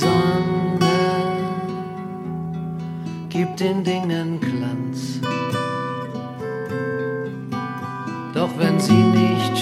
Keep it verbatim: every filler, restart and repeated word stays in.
Sonne gibt den Dingen Glanz. Doch wenn sie nicht